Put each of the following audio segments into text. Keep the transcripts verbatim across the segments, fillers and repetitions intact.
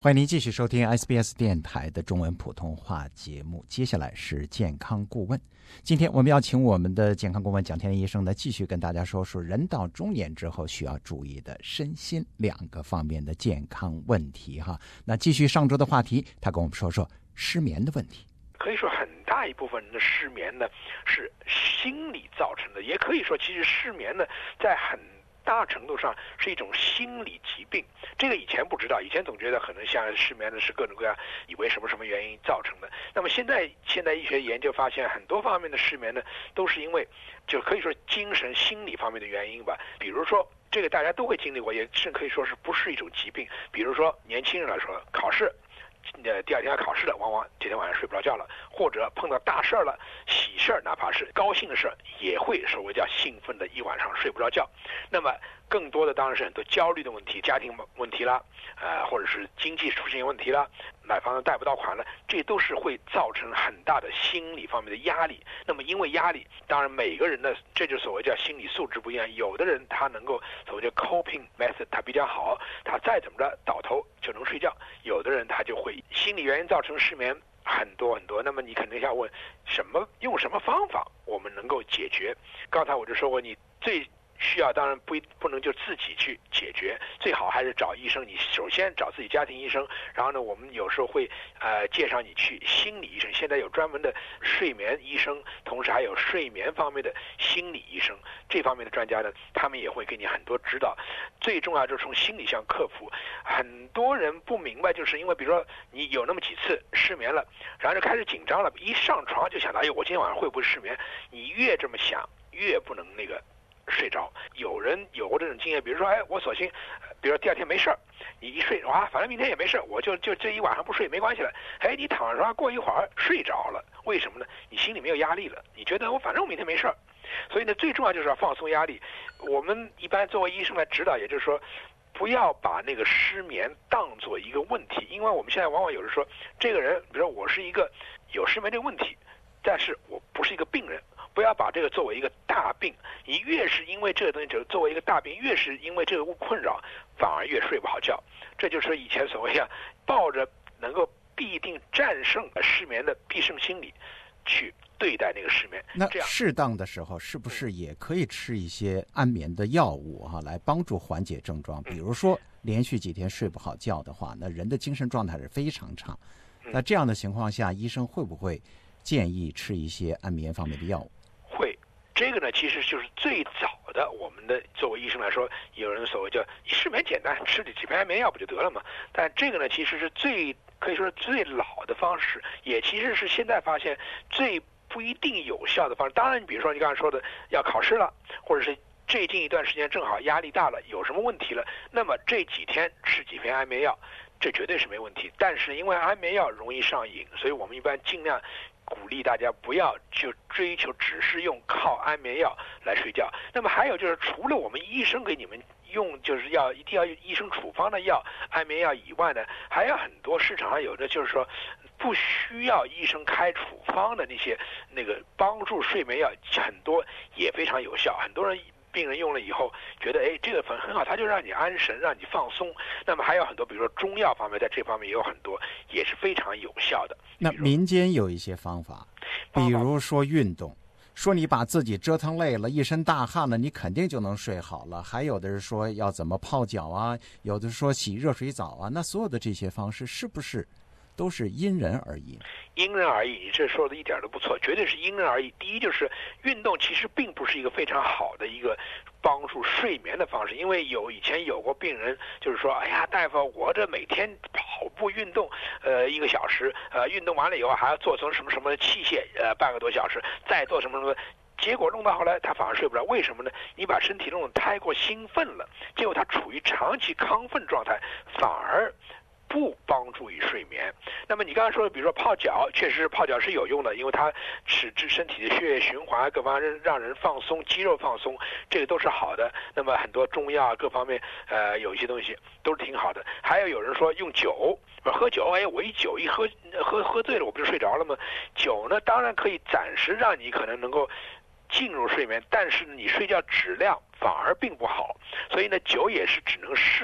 欢迎您继续收听 S B S 电台的中文普通话节目，接下来是健康顾问。今天我们要请我们的健康顾问蒋天林医生呢，继续跟大家说说人到中年之后需要注意的身心两个方面的健康问题哈。那继续上周的话题，他跟我们说说失眠的问题。 可以说很大一部分人的失眠呢是心理造成的，也可以说其实失眠呢在很大程度上是一种心理疾病。这个以前不知道，以前总觉得可能像失眠的是各种各样，以为什么什么原因造成的。那么现在现代医学研究发现，很多方面的失眠呢都是因为就可以说精神心理方面的原因吧。比如说这个大家都会经历过，也是可以说是不是一种疾病。比如说年轻人来说，考试呃，第二天要考试了，往往这天晚上睡不着觉了，或者碰到大事儿了，喜事儿，哪怕是高兴的事儿，也会所谓叫兴奋的一晚上睡不着觉。那么更多的当然是很多焦虑的问题，家庭问题啦，呃，或者是经济出现问题啦，买房子贷不到款了，这都是会造成很大的心理方面的压力。那么因为压力，当然每个人的这就所谓叫心理素质不一样，有的人他能够所谓叫 coping method 他比较好，他再怎么着倒头就能睡觉，有的人他就会心理原因造成失眠很多很多。那么你肯定要问什么用什么方法我们能够解决。刚才我就说过，你最需要当然不不能就自己去解决，最好还是找医生。你首先找自己家庭医生，然后呢我们有时候会呃介绍你去心理医生，现在有专门的睡眠医生，同时还有睡眠方面的心理医生，这方面的专家呢他们也会给你很多指导。最重要就是从心理上克服。很多人不明白，就是因为比如说你有那么几次失眠了，然后就开始紧张了，一上床就想到哎呦我今天晚上会不会失眠，你越这么想越不能那个睡着。有人有过这种经验，比如说哎我索性比如说第二天没事儿，你一睡哇反正明天也没事，我就就这一晚上不睡没关系了，哎你躺上过一会儿睡着了。为什么呢？你心里没有压力了，你觉得我反正我明天没事儿。所以呢最重要就是要放松压力。我们一般作为医生来指导，也就是说不要把那个失眠当做一个问题。因为我们现在往往有人说这个人比如说我是一个有失眠这个问题，但是我不是一个病人，不要把这个作为一个大病。你越是因为这个东西作为一个大病，越是因为这个困扰，反而越睡不好觉。这就是以前所谓啊，抱着能够必定战胜失眠的必胜心理去对待那个失眠。 那适当的时候是不是也可以吃一些安眠的药物哈、啊，来帮助缓解症状？比如说连续几天睡不好觉的话，那人的精神状态是非常差。那这样的情况下，医生会不会建议吃一些安眠方面的药物？ 会。这个呢其实就是最早的，我们的作为医生来说，有人所谓叫失眠简单，吃几片安眠药不就得了嘛。但这个呢其实是最可以说是最老的方式，也其实是现在发现最不一定有效的方式。当然比如说你刚才说的要考试了，或者是最近一段时间正好压力大了，有什么问题了，那么这几天吃几片安眠药这绝对是没问题。但是因为安眠药容易上瘾，所以我们一般尽量鼓励大家不要就追求只是用靠安眠药来睡觉。那么还有就是除了我们医生给你们用就是要一定要医生处方的药安眠药以外呢，还有很多市场上有的就是说不需要医生开处方的那些那个帮助睡眠药，很多也非常有效。很多人病人用了以后觉得哎这个粉很好，它就让你安神让你放松。那么还有很多比如说中药方面在这方面也有很多也是非常有效的。 那民间有一些方法，比如说运动，说你把自己折腾累了一身大汗了，你肯定就能睡好了。还有的是说要怎么泡脚啊，有的说洗热水澡啊。那所有的这些方式是不是都是因人而异？ 因人而异，你这说的一点都不错，绝对是因人而异。第一就是运动其实并不是一个非常好的一个帮助睡眠的方式。因为有以前有过病人就是说哎呀大夫我这每天跑步运动呃一个小时，呃运动完了以后还要做成什么什么器械呃半个多小时，再做什么什么，结果弄到后来他反而睡不着。为什么呢？你把身体弄得太过兴奋了，结果他处于长期亢奋状态，反而不帮助于睡眠。那么你刚才说的比如说泡脚，确实泡脚是有用的，因为它使之身体的血液循环各方面让人放松，肌肉放松，这个都是好的。那么很多中药各方面呃有一些东西都是挺好的。还有有人说用酒喝酒，哎我一酒一喝喝喝醉了我不就睡着了吗？酒呢当然可以暂时让你可能能够进入睡眠，但是你睡觉质量反而并不好。所以呢酒也是只能适可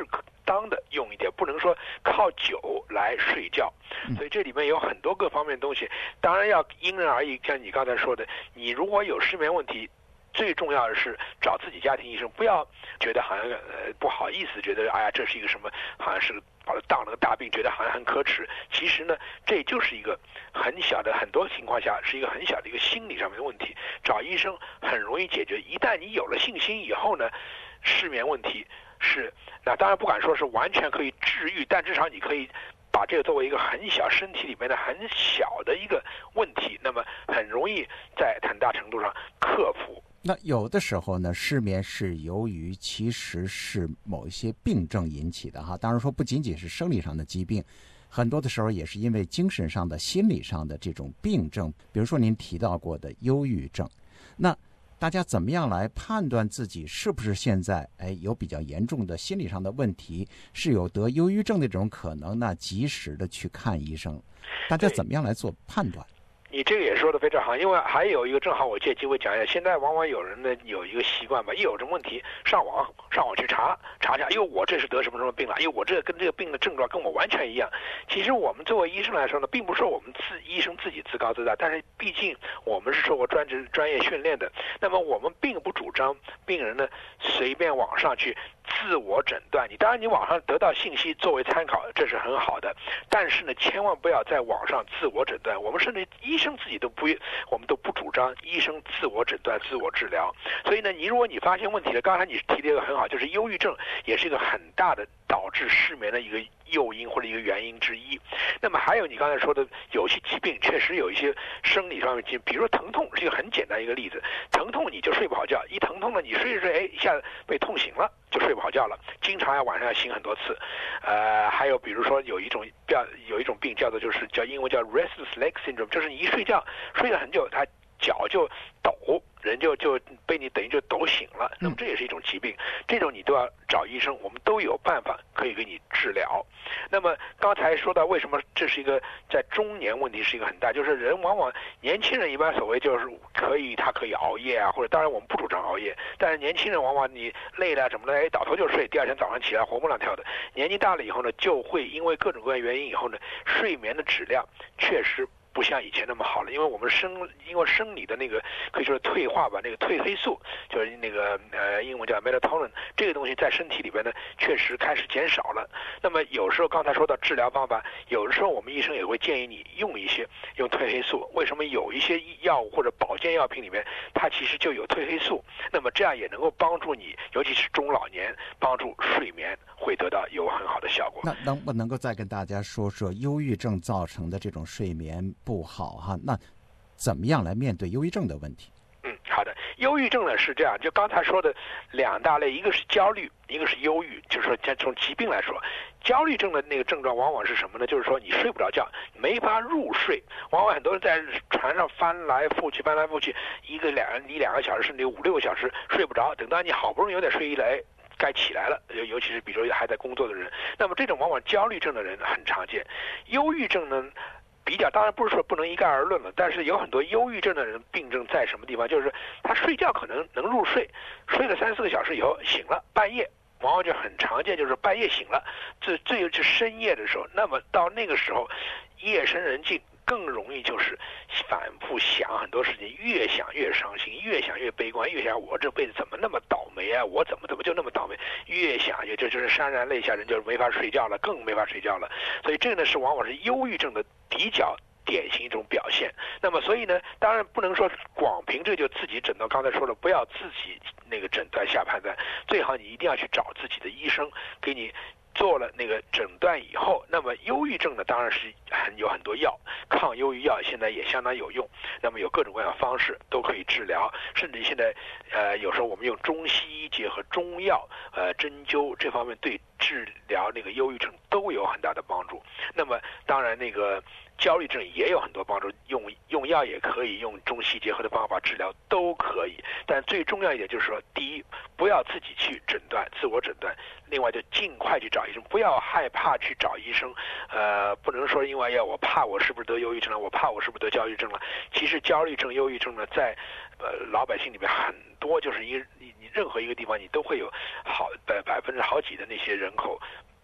当的用一点，不能说靠酒来睡觉。所以这里面有很多各方面的东西，当然要因人而异。像你刚才说的，你如果有失眠问题，最重要的是找自己家庭医生，不要觉得好像呃不好意思，觉得哎呀这是一个什么，好像是把它当了个大病，觉得好像很可耻。其实呢，这就是一个很小的，很多情况下是一个很小的一个心理上面的问题，找医生很容易解决。一旦你有了信心以后呢，失眠问题是那当然不敢说是完全可以治愈，但至少你可以把这个作为一个很小身体里面的很小的一个问题，那么很容易在很大程度上克服。 那有的时候呢，失眠是由于其实是某一些病症引起的哈，当然说不仅仅是生理上的疾病，很多的时候也是因为精神上的、心理上的这种病症，比如说您提到过的忧郁症。那大家怎么样来判断自己是不是现在哎有比较严重的心理上的问题，是有得忧郁症的这种可能，那及时的去看医生？大家怎么样来做判断？ 你这个也说的非常好，因为还有一个正好我借机会讲一下，现在往往有人呢有一个习惯吧，一有这问题上网上网去查查查，因为我这是得什么什么病了，因为我这跟这个病的症状跟我完全一样。其实我们作为医生来说呢，并不是说我们自医生自己自高自大，但是毕竟我们是受过专职专业训练的，那么我们并不主张病人呢随便网上去自我诊断。你当然你网上得到信息作为参考，这是很好的，但是呢千万不要在网上自我诊断。我们甚至医生自己都不，我们都不主张医生自我诊断自我治疗。所以呢你如果你发现问题了，刚才你提的一个很好，就是忧郁症也是一个很大的导致失眠的一个诱因或者一个原因之一。那么还有你刚才说的有些疾病确实有一些生理上面疾病，比如说疼痛是一个很简单一个例子，疼痛你就睡不好觉，一疼痛了你睡着睡哎一下被痛醒了就睡不好觉了，经常要晚上要醒很多次。呃，还有比如说有一种叫有一种病叫做就是叫英文叫 restless leg syndrome， 就是你一睡觉睡了很久，他脚就抖，人就就被你等于就抖醒了，那么这也是一种疾病，这种你都要找医生，我们都有办法可以给你治疗。那么刚才说到为什么这是一个在中年问题是一个很大，就是人往往年轻人一般所谓就是可以他可以熬夜啊，或者当然我们不主张熬夜，但是年轻人往往你累了什么的哎倒头就睡，第二天早上起来活蹦乱跳的。年纪大了以后呢，就会因为各种各样原因以后呢，睡眠的质量确实不像以前那么好了，因为我们生因为生理的那个可以说退化吧，那个褪黑素就是那个呃英文叫 melatonin， 这个东西在身体里边呢确实开始减少了。那么有时候刚才说到治疗方法，有的时候我们医生也会建议你用一些用褪黑素。为什么有一些药物或者保健药品里面它其实就有褪黑素？那么这样也能够帮助你，尤其是中老年，帮助睡眠会得到有很好的效果。 那能不能够再跟大家说说忧郁症造成的这种睡眠不好哈？那怎么样来面对忧郁症的问题？ 嗯，好的。忧郁症呢是这样，就刚才说的两大类，一个是焦虑，一个是忧郁。就是说，从疾病来说，焦虑症的那个症状往往是什么呢？就是说你睡不着觉，没法入睡。往往很多人在床上翻来覆去，翻来覆去，一个两你两个小时，甚至五六个小时睡不着。等到你好不容易有点睡意来，该起来了，尤尤其是比如说还在工作的人，那么这种往往焦虑症的人很常见。忧郁症呢？比较当然不是说不能一概而论了，但是有很多忧郁症的人病症在什么地方，就是他睡觉可能能入睡，睡了三四个小时以后醒了，半夜往往就很常见，就是半夜醒了，这这就是深夜的时候。那么到那个时候夜深人静，更容易就是反复想很多事情，越想越伤心，越想越悲观，越想我这辈子怎么那么倒霉啊，我怎么怎么就那么倒霉，越想越就就是潸然泪下，人就没法睡觉了，更没法睡觉了。所以这个呢是往往是忧郁症的比较典型一种表现。那么所以呢，当然不能说光凭这就自己诊断，刚才说了不要自己那个诊断下判断，最好你一定要去找自己的医生给你做了那个诊断以后，那么忧郁症呢当然是很有很多药，抗忧郁药现在也相当有用，那么有各种各样的方式都可以治疗，甚至现在呃有时候我们用中西医结合中药呃针灸这方面对治疗那个忧郁症都有很大的帮助。那么当然那个焦虑症也有很多帮助，用用药也可以，用中西结合的方法治疗都可以。但最重要一点就是说，第一，不要自己去诊断，自我诊断；另外就尽快去找医生，不要害怕去找医生。呃，不能说因为呀，我怕我是不是得忧郁症了，我怕我是不是得焦虑症了。其实焦虑症、忧郁症呢，在呃老百姓里面很多，就是一你你任何一个地方你都会有好百百分之好几的那些人口。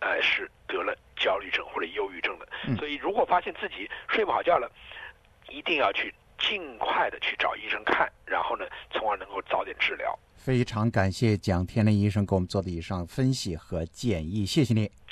呃是得了焦虑症或者忧郁症的。 嗯、 所以如果发现自己睡不好觉了，一定要去尽快的去找医生看，然后呢，从而能够早点治疗。 非常感谢蒋天麟医生给我们做的以上分析和建议，谢谢你。